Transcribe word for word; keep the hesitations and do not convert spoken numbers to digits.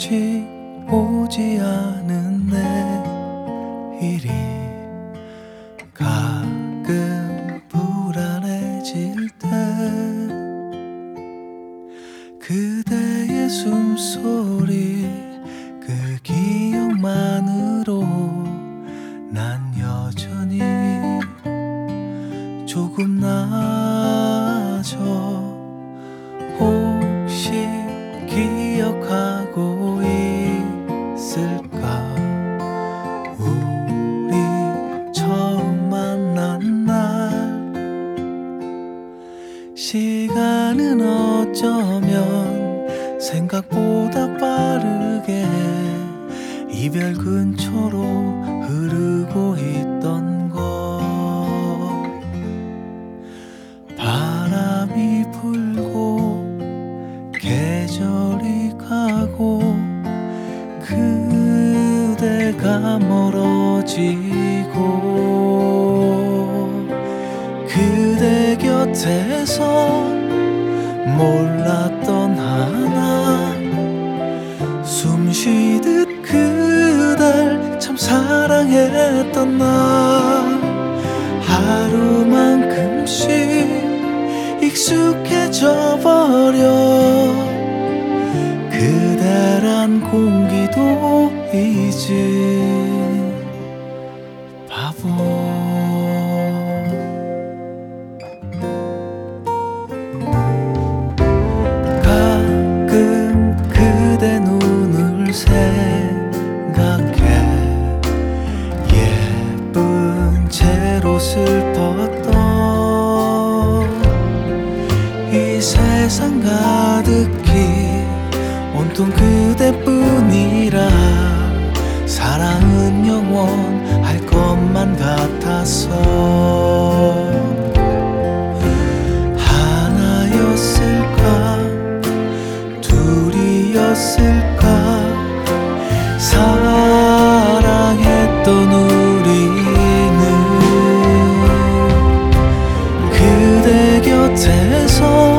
아직 오지 않은 내일이 가끔 불안해질 때 그대의 숨소리 그 기억만으로 난 여전히 조금 나아져. 혹시 기억하고 있을까? 우리 처음 만난 날 시간은 어쩌면 생각보다 빠르게 이별 근처로 흐르고 있던 것. 바람이 불고 계절이 가고 그대가 멀어지고 그대 곁에서 몰랐던 하나 숨쉬듯 그댈 참 사랑했던 나 하루만큼씩 익숙해져 버려. 그대란 공기도 잊은 바보. 가끔 그대 눈을 생각해 예쁜 채로 슬펐던 이 세상 가득히 온통 그대뿐이라 사랑은 영원할 것만 같아서 하나였을까 둘이었을까 사랑했던 우리는 그대 곁에서